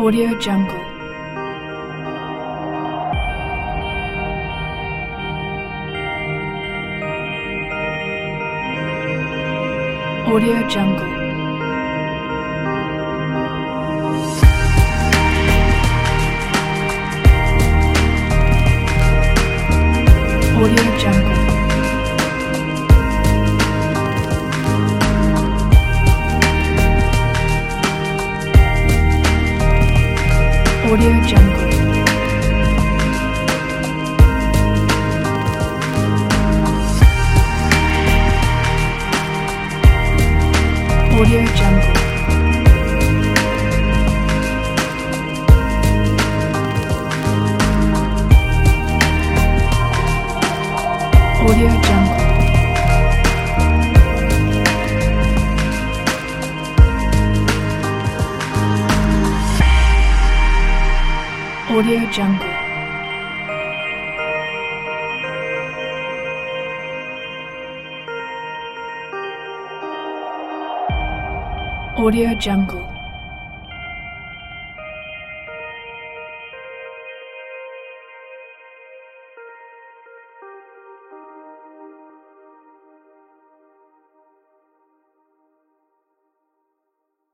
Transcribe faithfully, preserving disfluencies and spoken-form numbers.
Audio Jungle. Audio Jungle. Audio Jungle. Audio Jungle. Audio Jungle. Audio Jungle. Audio Jungle. Audio Jungle.